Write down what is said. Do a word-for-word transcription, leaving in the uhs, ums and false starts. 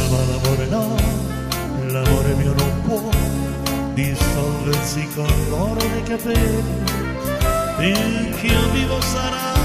ma l'amore no, l'amore mio non può dissolversi con l'oro dei capelli, finché io vivo sarà